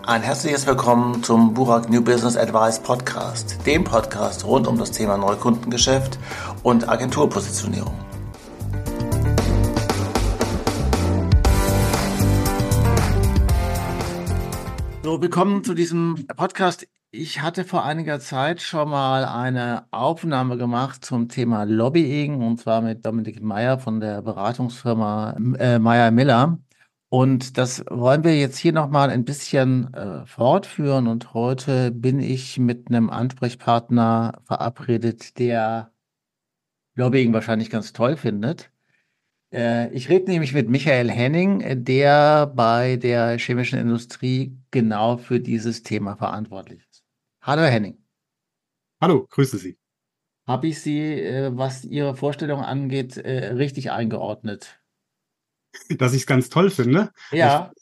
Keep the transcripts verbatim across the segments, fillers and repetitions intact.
Ein herzliches Willkommen zum Burak New Business Advice Podcast, dem Podcast rund um das Thema Neukundengeschäft und Agenturpositionierung. So, willkommen zu diesem Podcast. Ich hatte vor einiger Zeit schon mal eine Aufnahme gemacht zum Thema Lobbying, und zwar mit Dominik Meyer von der Beratungsfirma äh, Meyer Miller. Und das wollen wir jetzt hier nochmal ein bisschen äh, fortführen. Und heute bin ich mit einem Ansprechpartner verabredet, der Lobbying wahrscheinlich ganz toll findet. Äh, ich rede nämlich mit Michael Henning, äh, der bei der chemischen Industrie genau für dieses Thema verantwortlich ist. Hallo Herr Henning. Hallo, grüße Sie. Habe ich Sie, äh, was Ihre Vorstellung angeht, äh, richtig eingeordnet? Dass ich es ganz toll finde. Ich, Ja.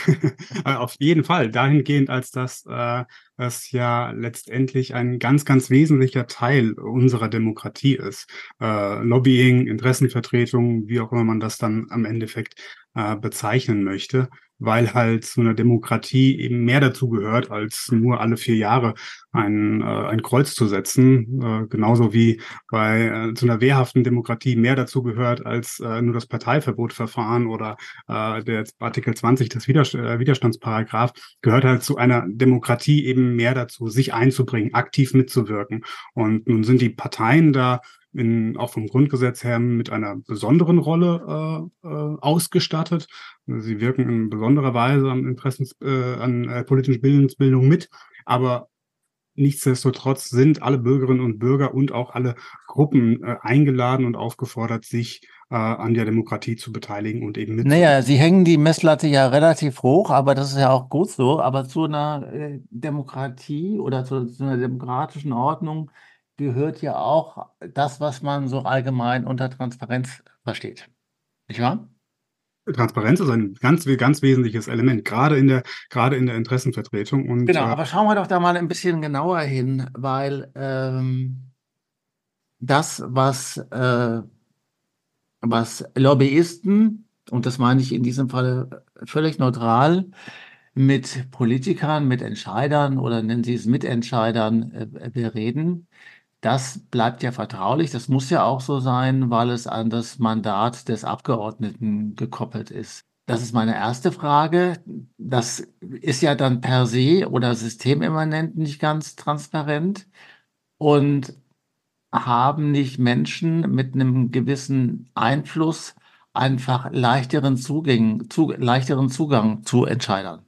auf jeden Fall, dahingehend, als dass äh, das ja letztendlich ein ganz, ganz wesentlicher Teil unserer Demokratie ist. Äh, Lobbying, Interessenvertretung, wie auch immer man das dann am Endeffekt äh, bezeichnen möchte, weil halt zu einer Demokratie eben mehr dazu gehört, als nur alle vier Jahre ein, äh, ein Kreuz zu setzen, äh, genauso wie bei äh, zu einer wehrhaften Demokratie mehr dazu gehört, als äh, nur das Parteiverbotverfahren oder äh, der Artikel zwanzig des Widerst äh, Widerstandsparagraph, gehört halt zu einer Demokratie eben mehr dazu, sich einzubringen, aktiv mitzuwirken. Und nun sind die Parteien da in, auch vom Grundgesetz her mit einer besonderen Rolle äh, äh, ausgestattet. Sie wirken in besonderer Weise an Interessens, äh, an äh, politischen Bildungsbildung mit, aber nichtsdestotrotz sind alle Bürgerinnen und Bürger und auch alle Gruppen äh, eingeladen und aufgefordert, sich äh, an der Demokratie zu beteiligen und eben mitzuwirken. Naja, Sie hängen die Messlatte ja relativ hoch, aber das ist ja auch gut so. Aber zu einer äh, Demokratie oder zu, zu einer demokratischen Ordnung gehört ja auch das, was man so allgemein unter Transparenz versteht. Nicht wahr? Transparenz ist ein ganz, ganz wesentliches Element, gerade in der, gerade in der Interessenvertretung. Und Genau, äh, aber schauen wir doch da mal ein bisschen genauer hin, weil ähm, das, was, äh, was Lobbyisten, und das meine ich in diesem Fall völlig neutral, mit Politikern, mit Entscheidern oder nennen Sie es Mitentscheidern äh, bereden, das bleibt ja vertraulich. Das muss ja auch so sein, weil es an das Mandat des Abgeordneten gekoppelt ist. Das ist meine erste Frage. Das ist ja dann per se oder systemimmanent nicht ganz transparent. Und haben nicht Menschen mit einem gewissen Einfluss einfach leichteren Zugang, zu, leichteren Zugang zu Entscheidern?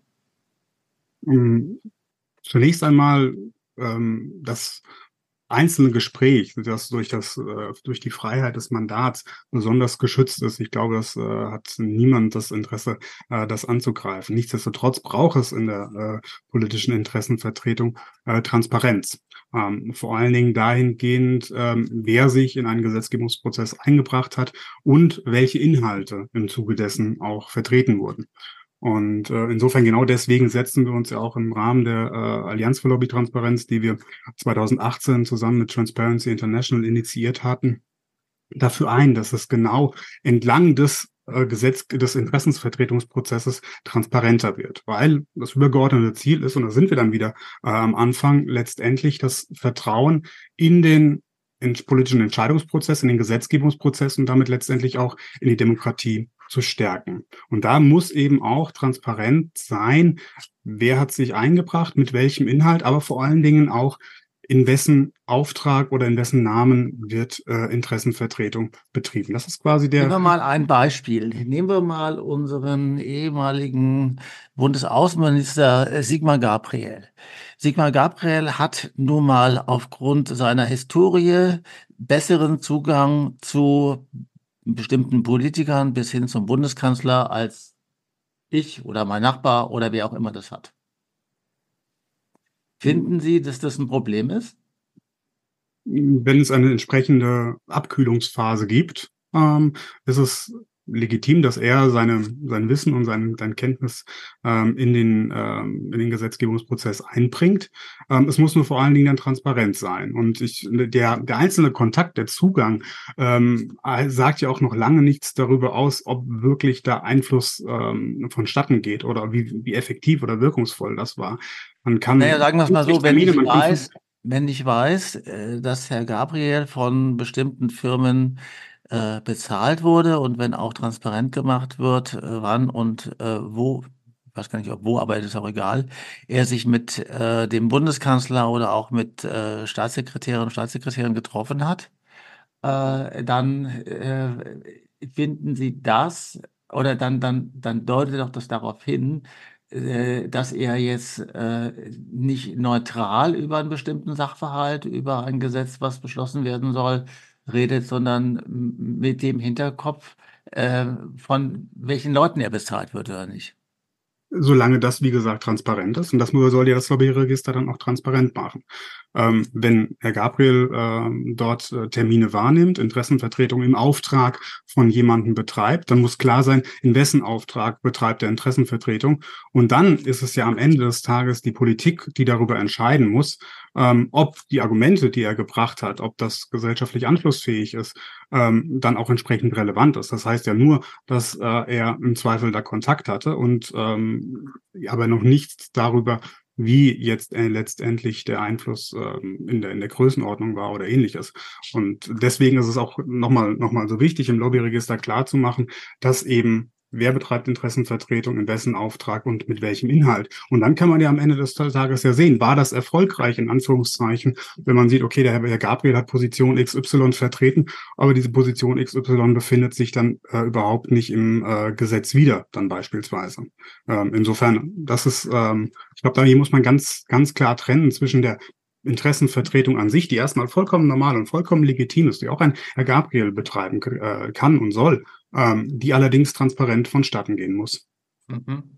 mh, zunächst einmal ähm, das einzelne Gespräch, das durch das, äh, durch die Freiheit des Mandats besonders geschützt ist. Ich glaube, das äh, hat niemand das Interesse, äh, das anzugreifen. Nichtsdestotrotz braucht es in der äh, politischen Interessenvertretung äh, Transparenz. Ähm, vor allen Dingen dahingehend, ähm, wer sich in einen Gesetzgebungsprozess eingebracht hat und welche Inhalte im Zuge dessen auch vertreten wurden. Und äh, insofern genau deswegen setzen wir uns ja auch im Rahmen der äh, Allianz für Lobbytransparenz, die wir zwanzig achtzehn zusammen mit Transparency International initiiert hatten, dafür ein, dass es genau entlang des äh, Gesetz des Interessensvertretungsprozesses transparenter wird, weil das übergeordnete Ziel ist, und da sind wir dann wieder äh, am Anfang, letztendlich das Vertrauen in den in politischen Entscheidungsprozess, in den Gesetzgebungsprozess und damit letztendlich auch in die Demokratie zu stärken. Und da muss eben auch transparent sein, wer hat sich eingebracht, mit welchem Inhalt, aber vor allen Dingen auch, in wessen Auftrag oder in wessen Namen wird äh, Interessenvertretung betrieben. Das ist quasi Nehmen der. wir mal ein Beispiel. Nehmen wir mal unseren ehemaligen Bundesaußenminister äh, Sigmar Gabriel. Sigmar Gabriel hat nun mal aufgrund seiner Historie besseren Zugang zu bestimmten Politikern bis hin zum Bundeskanzler als ich oder mein Nachbar oder wer auch immer das hat. Finden Sie, dass das ein Problem ist? Wenn es eine entsprechende Abkühlungsphase gibt, ähm, ist es legitim, dass er seine, sein Wissen und sein, seine Kenntnis ähm, in den, ähm, in den Gesetzgebungsprozess einbringt. Ähm, es muss nur vor allen Dingen dann transparent sein. Und ich, der, der einzelne Kontakt, der Zugang, ähm, sagt ja auch noch lange nichts darüber aus, ob wirklich da Einfluss ähm, vonstatten geht oder wie, wie effektiv oder wirkungsvoll das war. Man Naja, kann sagen wir es mal fünfzig so, wenn Termine, ich man kann weiß, fünf, wenn ich weiß, äh, dass Herr Gabriel von bestimmten Firmen äh, bezahlt wurde und wenn auch transparent gemacht wird, äh, wann und äh, wo, ich weiß gar nicht, ob wo, aber es ist auch egal, er sich mit äh, dem Bundeskanzler oder auch mit äh, Staatssekretärinnen und Staatssekretären getroffen hat, äh, dann äh, finden Sie das oder dann, dann, dann deutet doch das darauf hin, äh, dass er jetzt äh, nicht neutral über einen bestimmten Sachverhalt, über ein Gesetz, was beschlossen werden soll, redet, sondern m- mit dem Hinterkopf, äh, von welchen Leuten er bezahlt wird oder nicht. solange das, wie gesagt, transparent ist. Und das soll ja das Lobbyregister dann auch transparent machen. Ähm, wenn Herr Gabriel ähm, dort äh, Termine wahrnimmt, Interessenvertretung im Auftrag von jemandem betreibt, dann muss klar sein, in wessen Auftrag betreibt er Interessenvertretung. Und dann ist es ja am Ende des Tages die Politik, die darüber entscheiden muss, ähm, ob die Argumente, die er gebracht hat, ob das gesellschaftlich anschlussfähig ist, ähm, dann auch entsprechend relevant ist. Das heißt ja nur, dass äh, er im Zweifel da Kontakt hatte und ähm, aber noch nichts darüber, wie jetzt äh, letztendlich der Einfluss ähm, in der in der Größenordnung war oder ähnliches. Und deswegen ist es auch nochmal noch mal so wichtig, im Lobbyregister klarzumachen, dass eben wer betreibt Interessenvertretung, in wessen Auftrag und mit welchem Inhalt. Und dann kann man ja am Ende des Tages ja sehen, war das erfolgreich in Anführungszeichen, wenn man sieht, okay, der Herr Gabriel hat Position X Y vertreten, aber diese Position X Y befindet sich dann äh, überhaupt nicht im äh, Gesetz wieder, dann beispielsweise. Ähm, insofern, das ist, ähm, ich glaube, da hier muss man ganz, ganz klar trennen zwischen der Interessenvertretung an sich, die erstmal vollkommen normal und vollkommen legitim ist, die auch ein Herr Gabriel betreiben äh, kann und soll, ähm, die allerdings transparent vonstatten gehen muss. Mhm.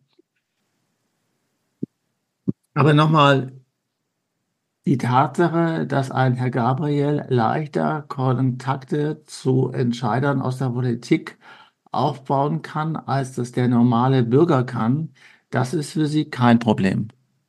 Aber nochmal, die Tatsache, dass ein Herr Gabriel leichter Kontakte zu Entscheidern aus der Politik aufbauen kann, als das der normale Bürger kann, das ist für Sie kein Problem.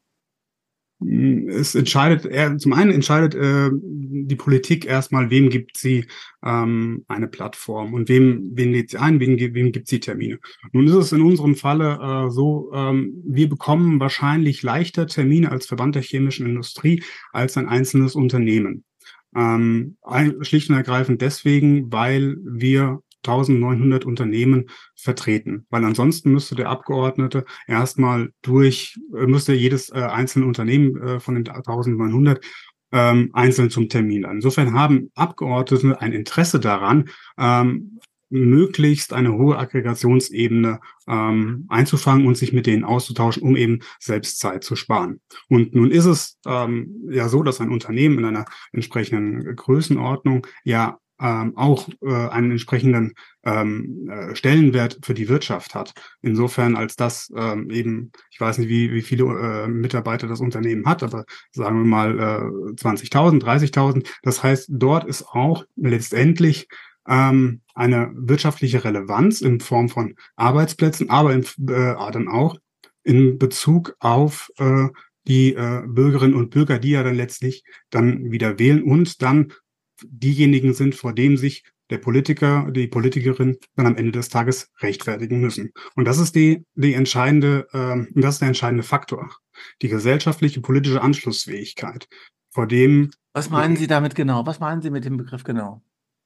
Es entscheidet, er, zum einen entscheidet äh, die Politik erstmal, wem gibt sie ähm, eine Plattform und wem, wen lädt sie ein, wem, wem gibt sie Termine. Nun ist es in unserem Falle äh, so, ähm, wir bekommen wahrscheinlich leichter Termine als Verband der chemischen Industrie als ein einzelnes Unternehmen. Ähm, ein, schlicht und ergreifend deswegen, weil wir neunzehnhundert Unternehmen vertreten, weil ansonsten müsste der Abgeordnete erstmal durch, äh, müsste jedes äh, einzelne Unternehmen äh, von den neunzehnhundert ähm, einzeln zum Termin laden. Insofern haben Abgeordnete ein Interesse daran, ähm, möglichst eine hohe Aggregationsebene ähm, einzufangen und sich mit denen auszutauschen, um eben selbst Zeit zu sparen. Und nun ist es ähm, ja so, dass ein Unternehmen in einer entsprechenden Größenordnung ja ähm, auch äh, einen entsprechenden ähm, äh, Stellenwert für die Wirtschaft hat. Insofern, als das ähm, eben, ich weiß nicht, wie, wie viele äh, Mitarbeiter das Unternehmen hat, aber sagen wir mal äh, zwanzigtausend, dreißigtausend. Das heißt, dort ist auch letztendlich ähm, eine wirtschaftliche Relevanz in Form von Arbeitsplätzen, aber in, äh, dann auch in Bezug auf äh, die äh, Bürgerinnen und Bürger, die ja dann letztlich dann wieder wählen und dann diejenigen sind, vor dem sich der Politiker, die Politikerin dann am Ende des Tages rechtfertigen müssen. Und das ist die, die entscheidende, ähm, das ist der entscheidende Faktor. Die gesellschaftliche, politische Anschlussfähigkeit, vor dem, Was meinen Sie damit genau? Was meinen Sie mit dem Begriff genau?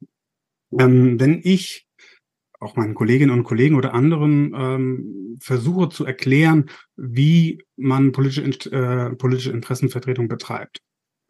ähm, wenn ich auch meinen Kolleginnen und Kollegen oder anderen ähm, versuche zu erklären, wie man politische, äh, politische Interessenvertretung betreibt.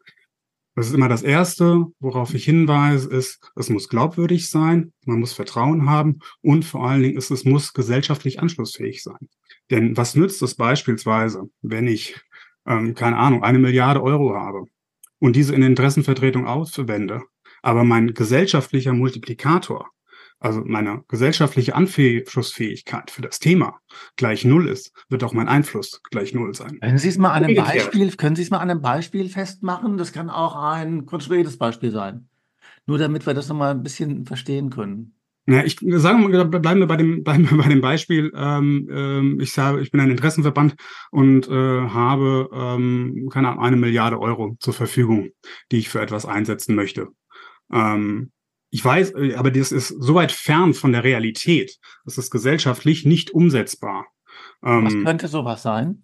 Das ist immer das Erste, worauf ich hinweise, ist, es muss glaubwürdig sein, man muss Vertrauen haben und vor allen Dingen ist, es muss gesellschaftlich anschlussfähig sein. Denn was nützt es beispielsweise, wenn ich, ähm, keine Ahnung, eine Milliarde Euro habe und diese in Interessenvertretung ausverwende, aber mein gesellschaftlicher Multiplikator, also meine gesellschaftliche Anschlussfähigkeit für das Thema gleich null ist, wird auch mein Einfluss gleich null sein. Können Sie es mal an einem Umgekehrt. Beispiel, können Sie es mal an einem Beispiel festmachen? Das kann auch ein konstruiertes Beispiel sein. Nur damit wir das nochmal ein bisschen verstehen können. Ja, ich sage mal, bleiben wir bei dem, bleiben wir bei dem Beispiel. Ähm, ähm, ich sage, ich bin ein Interessenverband und äh, habe ähm, keine Ahnung, eine Milliarde Euro zur Verfügung, die ich für etwas einsetzen möchte. Ähm, ich weiß, äh, aber das ist so weit fern von der Realität, das ist gesellschaftlich nicht umsetzbar. Was Ähm, könnte sowas sein?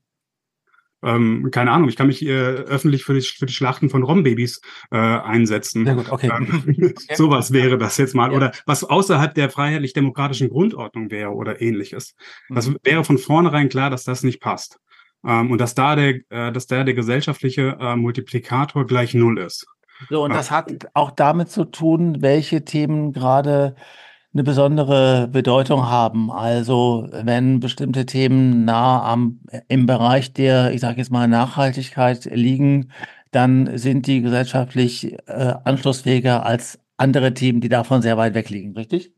ähm, keine Ahnung, ich kann mich äh, öffentlich für die, für die Schlachten von Rommbabys äh, einsetzen. Sehr gut, okay. Ähm, Okay. sowas wäre das jetzt mal. Ja. Oder was außerhalb der freiheitlich-demokratischen Grundordnung wäre oder ähnliches. Das Mhm. wäre von vornherein klar, dass das nicht passt. Ähm, und dass da der, äh, dass da der gesellschaftliche äh, Multiplikator gleich null ist. So, und Äh, das hat auch damit zu tun, welche Themen gerade eine besondere Bedeutung haben. Also wenn bestimmte Themen nah am, im Bereich der, ich sage jetzt mal, Nachhaltigkeit liegen, dann sind die gesellschaftlich äh, anschlussfähiger als andere Themen, die davon sehr weit weg liegen, richtig?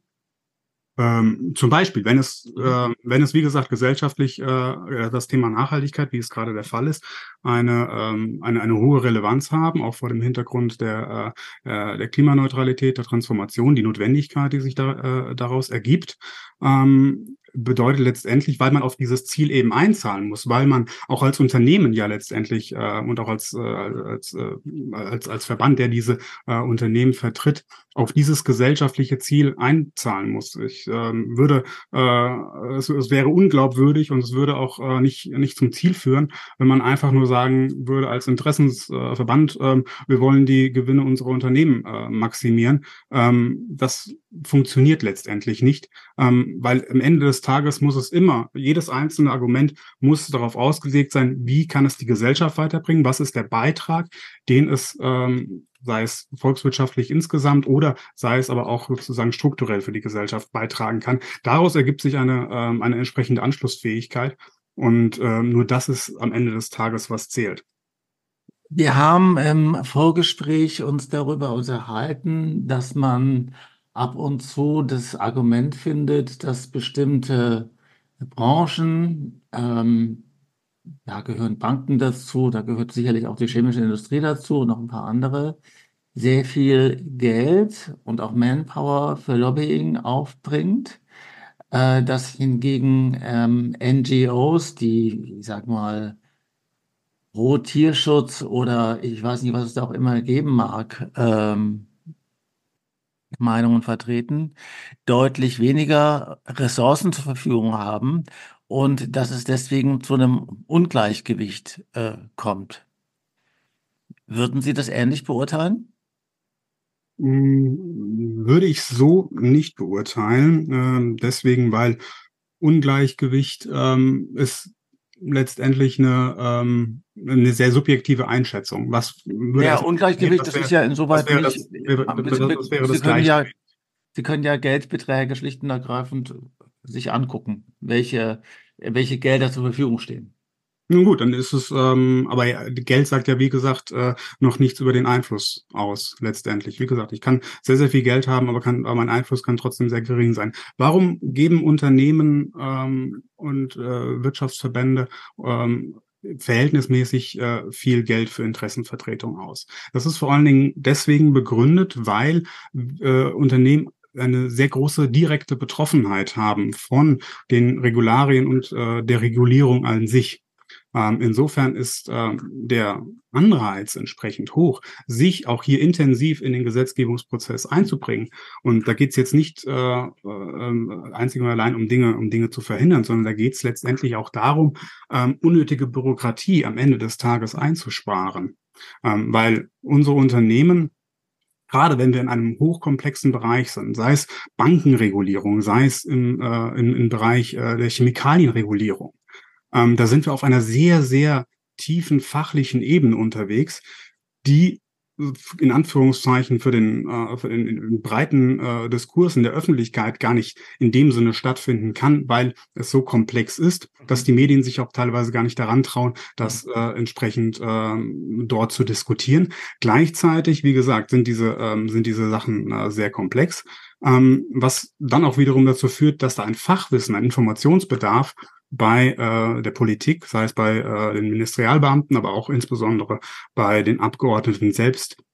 Ähm, zum Beispiel, wenn es, Mhm. äh, wenn es, wie gesagt, gesellschaftlich äh, das Thema Nachhaltigkeit, wie es gerade der Fall ist, eine, ähm, eine, eine hohe Relevanz haben, auch vor dem Hintergrund der, äh, der Klimaneutralität, der Transformation, die Notwendigkeit, die sich da, äh, daraus ergibt, ähm, bedeutet letztendlich, weil man auf dieses Ziel eben einzahlen muss, weil man auch als Unternehmen ja letztendlich äh, und auch als, äh, als, äh, als, als Verband, der diese äh, Unternehmen vertritt, auf dieses gesellschaftliche Ziel einzahlen muss. Ich ähm, würde, äh, es, es wäre unglaubwürdig und es würde auch äh, nicht, nicht zum Ziel führen, wenn man einfach nur sagen würde als Interessensverband, äh, wir wollen die Gewinne unserer Unternehmen äh, maximieren. Ähm, das funktioniert letztendlich nicht, ähm, weil am Ende des Tages muss es immer, jedes einzelne Argument muss darauf ausgelegt sein, wie kann es die Gesellschaft weiterbringen, was ist der Beitrag, den es ähm, sei es volkswirtschaftlich insgesamt oder sei es aber auch sozusagen strukturell für die Gesellschaft beitragen kann. Daraus ergibt sich eine, ähm, eine entsprechende Anschlussfähigkeit und ähm, nur das ist am Ende des Tages, was zählt. Wir haben im Vorgespräch uns darüber unterhalten, dass man ab und zu das Argument findet, dass bestimmte Branchen, ähm, da gehören Banken dazu, da gehört sicherlich auch die chemische Industrie dazu und noch ein paar andere, sehr viel Geld und auch Manpower für Lobbying aufbringt, äh, dass hingegen ähm, N G Os, die, ich sag mal, pro Tierschutz oder ich weiß nicht, was es da auch immer geben mag, ähm, Meinungen vertreten, deutlich weniger Ressourcen zur Verfügung haben und dass es deswegen zu einem Ungleichgewicht äh, kommt. Würden Sie das ähnlich beurteilen? Mm, Würde ich so nicht beurteilen, ähm, deswegen, weil Ungleichgewicht ähm, ist letztendlich eine, ähm, eine sehr subjektive Einschätzung. Was würde Naja, erstmal, Ungleichgewicht, was das ist wäre, ja was insoweit wäre nicht, das, wäre, was wäre Sie das können ja, Gleichgewicht? Sie können ja Geldbeträge schlicht und ergreifend sich angucken, welche, welche Gelder zur Verfügung stehen. Nun gut, dann ist es, ähm, aber ja, Geld sagt ja, wie gesagt, äh, noch nichts über den Einfluss aus, letztendlich. Wie gesagt, ich kann sehr, sehr viel Geld haben, aber, kann, aber mein Einfluss kann trotzdem sehr gering sein. Warum geben Unternehmen ähm, und äh, Wirtschaftsverbände ähm, verhältnismäßig äh, viel Geld für Interessenvertretung aus? Das ist vor allen Dingen deswegen begründet, weil äh, Unternehmen eine sehr große direkte Betroffenheit haben von den Regularien und äh, der Regulierung an sich. Ähm, insofern ist ähm, der Anreiz entsprechend hoch, sich auch hier intensiv in den Gesetzgebungsprozess einzubringen. Und da geht es jetzt nicht äh, äh, einzig und allein um Dinge, um Dinge zu verhindern, sondern da geht es letztendlich auch darum, ähm, unnötige Bürokratie am Ende des Tages einzusparen. Ähm, weil unsere Unternehmen, gerade wenn wir in einem hochkomplexen Bereich sind, sei es Bankenregulierung, sei es im, äh, im, im Bereich äh, der Chemikalienregulierung, ähm, da sind wir auf einer sehr, sehr tiefen fachlichen Ebene unterwegs, die äh, in Anführungszeichen für den, äh, für den, den breiten äh, Diskurs in der Öffentlichkeit gar nicht in dem Sinne stattfinden kann, weil es so komplex ist, dass die Medien sich auch teilweise gar nicht daran trauen, das äh, entsprechend äh, dort zu diskutieren. Gleichzeitig, wie gesagt, sind diese, ähm, sind diese Sachen äh, sehr komplex, ähm, was dann auch wiederum dazu führt, dass da ein Fachwissen, ein Informationsbedarf bei äh, der Politik, sei es bei äh, den Ministerialbeamten, aber auch insbesondere bei den Abgeordneten selbst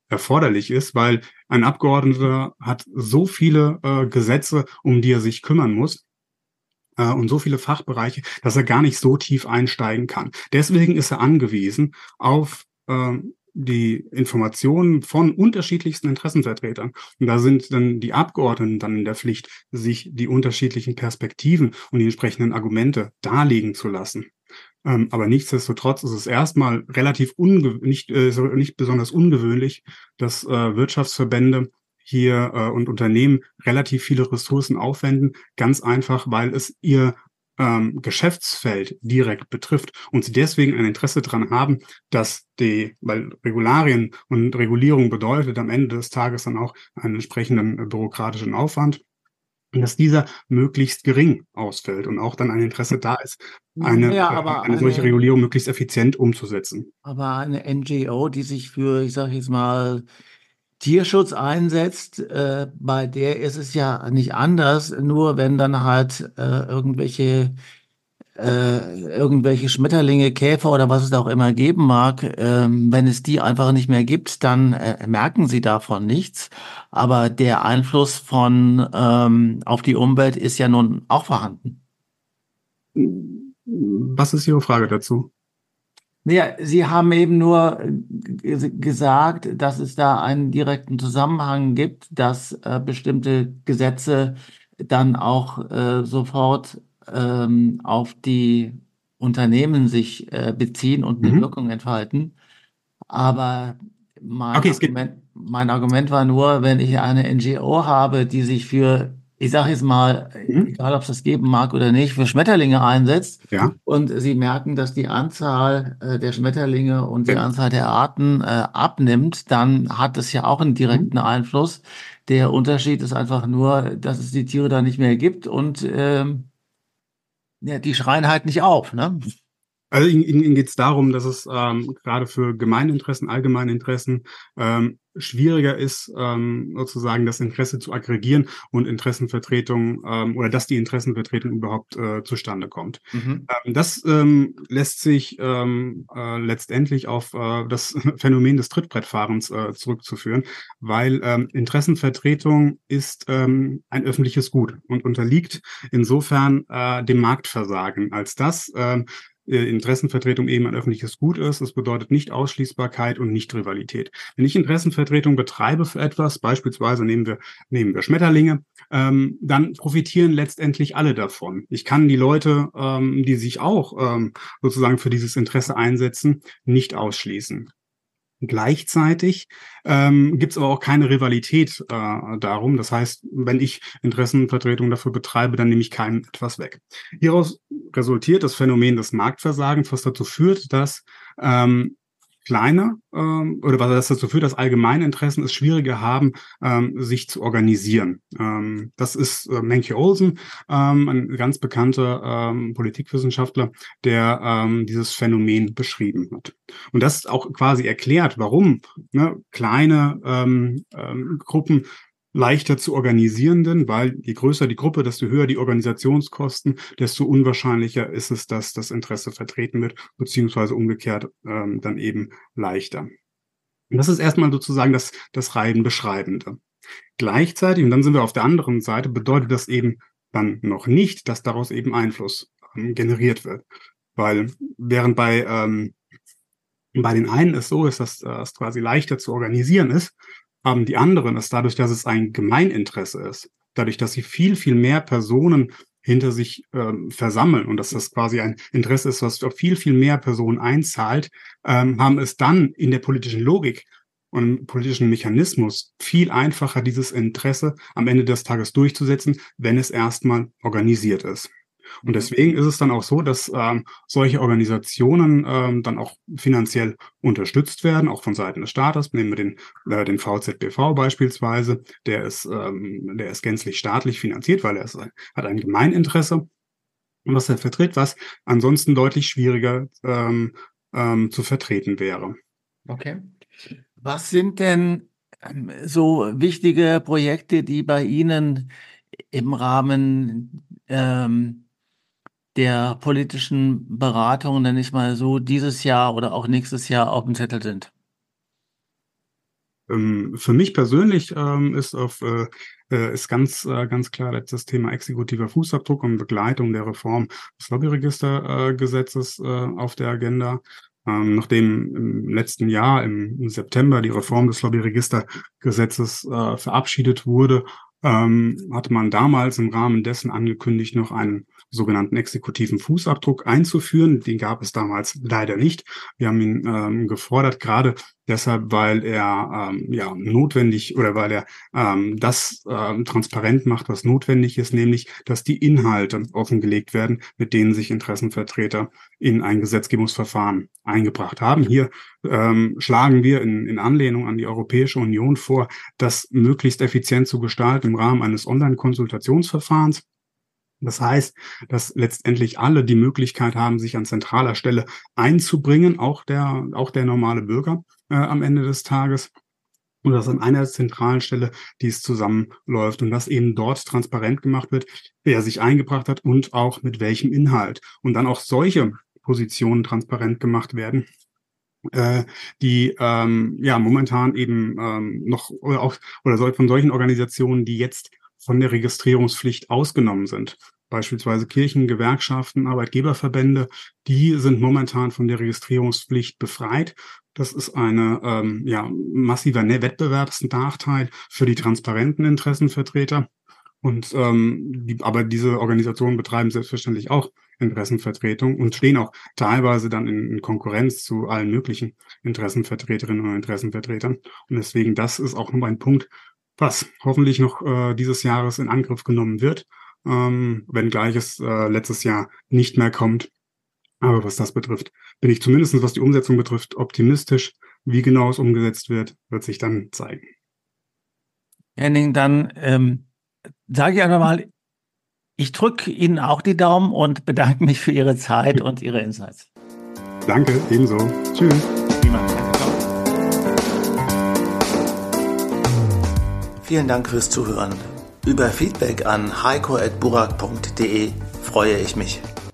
erforderlich ist, weil ein Abgeordneter hat so viele äh, Gesetze, um die er sich kümmern muss, äh, und so viele Fachbereiche, dass er gar nicht so tief einsteigen kann. Deswegen ist er angewiesen auf äh, die Informationen von unterschiedlichsten Interessenvertretern. Und da sind dann die Abgeordneten dann in der Pflicht, sich die unterschiedlichen Perspektiven und die entsprechenden Argumente darlegen zu lassen. Ähm, aber nichtsdestotrotz ist es erstmal relativ unge nicht, äh, so, nicht besonders ungewöhnlich, dass äh, Wirtschaftsverbände hier äh, und Unternehmen relativ viele Ressourcen aufwenden, ganz einfach, weil es ihr ähm, Geschäftsfeld direkt betrifft und sie deswegen ein Interesse daran haben, dass die, weil Regularien und Regulierung bedeutet am Ende des Tages dann auch einen entsprechenden äh, bürokratischen Aufwand, dass dieser möglichst gering ausfällt und auch dann ein Interesse da ist, eine, Ja, äh, aber eine solche eine, Regulierung möglichst effizient umzusetzen. aber eine N G O, die sich für, ich sage jetzt mal, Tierschutz einsetzt, äh, bei der ist es ja nicht anders, nur wenn dann halt äh, irgendwelche äh, irgendwelche Schmetterlinge, Käfer oder was es da auch immer geben mag, ähm, wenn es die einfach nicht mehr gibt, dann äh, merken sie davon nichts. Aber der Einfluss von ähm, auf die Umwelt ist ja nun auch vorhanden. Was ist Ihre Frage dazu? Ja, Sie haben eben nur äh, g- gesagt, dass es da einen direkten Zusammenhang gibt, dass äh, bestimmte Gesetze dann auch äh, sofort ähm, auf die Unternehmen sich äh, beziehen und eine Mhm. Wirkung entfalten. Aber mein Okay, es geht. Argument, mein Argument war nur, wenn ich eine N G O habe, die sich für, ich sage jetzt mal, Mhm. egal ob es das geben mag oder nicht, für Schmetterlinge einsetzt Ja. und sie merken, dass die Anzahl äh, der Schmetterlinge und die Okay. Anzahl der Arten äh, abnimmt, dann hat es ja auch einen Mhm. direkten Einfluss. Der Unterschied ist einfach nur, dass es die Tiere da nicht mehr gibt und ähm, ja, die schreien halt nicht auf, ne? Also Ihnen, Ihnen Ihnen geht es darum, dass es ähm, gerade für Gemeininteressen, allgemeine Interessen ähm, schwieriger ist, ähm, sozusagen das Interesse zu aggregieren und Interessenvertretung ähm, oder dass die Interessenvertretung überhaupt äh, zustande kommt. Mhm. Ähm, das ähm, lässt sich ähm, äh, letztendlich auf äh, das Phänomen des Trittbrettfahrens äh, zurückzuführen, weil ähm, Interessenvertretung ist ähm, ein öffentliches Gut und unterliegt insofern äh, dem Marktversagen, als das ähm, äh, Interessenvertretung eben ein öffentliches Gut ist. Das bedeutet nicht Ausschließbarkeit und nicht Rivalität. Wenn ich Interessenvertretung betreibe für etwas, beispielsweise nehmen wir, nehmen wir Schmetterlinge, ähm, dann profitieren letztendlich alle davon. Ich kann die Leute, ähm, die sich auch ähm, sozusagen für dieses Interesse einsetzen, nicht ausschließen. Gleichzeitig ähm, gibt es aber auch keine Rivalität äh, darum. Das heißt, wenn ich Interessenvertretung dafür betreibe, dann nehme ich keinem etwas weg. Hieraus resultiert das Phänomen des Marktversagens, was dazu führt, dass ähm, kleine ähm, oder was dazu führt, dass allgemeine Interessen es schwieriger haben, ähm, sich zu organisieren. Ähm, das ist äh, Menke Olsen, ähm, ein ganz bekannter ähm, Politikwissenschaftler, der ähm, dieses Phänomen beschrieben hat. Und das auch quasi erklärt, warum ne, kleine ähm, ähm, Gruppen leichter zu organisieren sind, weil je größer die Gruppe, desto höher die Organisationskosten, desto unwahrscheinlicher ist es, dass das Interesse vertreten wird, beziehungsweise umgekehrt ähm, dann eben leichter. Und das ist erstmal sozusagen das, das rein Beschreibende. Gleichzeitig, und dann sind wir auf der anderen Seite, bedeutet das eben dann noch nicht, dass daraus eben Einfluss ähm, generiert wird. Weil während bei ähm, bei den einen es so ist, dass äh, es quasi leichter zu organisieren ist, haben die anderen es dadurch, dass es ein Gemeininteresse ist, dadurch, dass sie viel, viel mehr Personen hinter sich ähm, versammeln und dass das quasi ein Interesse ist, was auf viel, viel mehr Personen einzahlt, ähm, haben es dann in der politischen Logik und politischen Mechanismus viel einfacher, dieses Interesse am Ende des Tages durchzusetzen, wenn es erstmal organisiert ist. Und Mhm. deswegen ist es dann auch so, dass ähm, solche Organisationen ähm, dann auch finanziell unterstützt werden, auch von Seiten des Staates. Nehmen wir den, äh, den V Z B V beispielsweise, der ist, ähm, der ist gänzlich staatlich finanziert, weil er ist, hat ein Gemeininteresse, was er vertritt, was ansonsten deutlich schwieriger ähm, ähm, zu vertreten wäre. Okay. Was sind denn ähm, so wichtige Projekte, die bei Ihnen im Rahmen ähm, der politischen Beratung, nenne ich mal so, dieses Jahr oder auch nächstes Jahr auf dem Zettel sind? ähm, für mich persönlich ähm, ist auf äh, äh, ist ganz äh, ganz klar das Thema exekutiver Fußabdruck und Begleitung der Reform des Lobbyregistergesetzes äh, auf der Agenda. Ähm, nachdem im letzten Jahr im, im September die Reform des Lobbyregistergesetzes äh, verabschiedet wurde, ähm, hatte man damals im Rahmen dessen angekündigt, noch einen sogenannten exekutiven Fußabdruck einzuführen. Den gab es damals leider nicht. Wir haben ihn ähm, gefordert, gerade deshalb, weil er ähm, ja notwendig oder weil er ähm, das ähm, transparent macht, was notwendig ist, nämlich, dass die Inhalte offengelegt werden, mit denen sich Interessenvertreter in ein Gesetzgebungsverfahren eingebracht haben. Hier ähm, schlagen wir in, in Anlehnung an die Europäische Union vor, das möglichst effizient zu gestalten im Rahmen eines Online-Konsultationsverfahrens. Das heißt, dass letztendlich alle die Möglichkeit haben, sich an zentraler Stelle einzubringen, auch der, auch der normale Bürger äh, am Ende des Tages. Und dass an einer zentralen Stelle dies zusammenläuft und dass eben dort transparent gemacht wird, wer sich eingebracht hat und auch mit welchem Inhalt. Und dann auch solche Positionen transparent gemacht werden, äh, die ähm, ja momentan eben ähm, noch oder auch oder soll von solchen Organisationen, die jetzt von der Registrierungspflicht ausgenommen sind. Beispielsweise Kirchen, Gewerkschaften, Arbeitgeberverbände, die sind momentan von der Registrierungspflicht befreit. Das ist eine ähm, ja, massiver Wettbewerbsnachteil für die transparenten Interessenvertreter. Und ähm, die, aber diese Organisationen betreiben selbstverständlich auch Interessenvertretung und stehen auch teilweise dann in, in Konkurrenz zu allen möglichen Interessenvertreterinnen und Interessenvertretern. Und deswegen, das ist auch noch ein Punkt, was hoffentlich noch äh, dieses Jahres in Angriff genommen wird, ähm, wenngleich es äh, letztes Jahr nicht mehr kommt. Aber was das betrifft, bin ich zumindest, was die Umsetzung betrifft, optimistisch. Wie genau es umgesetzt wird, wird sich dann zeigen. Henning, dann ähm, sage ich einfach mal, ich drücke Ihnen auch die Daumen und bedanke mich für Ihre Zeit und Ihre Insights. Danke, ebenso. Tschüss. Vielen Dank fürs Zuhören. Über Feedback an heiko at burak punkt de freue ich mich.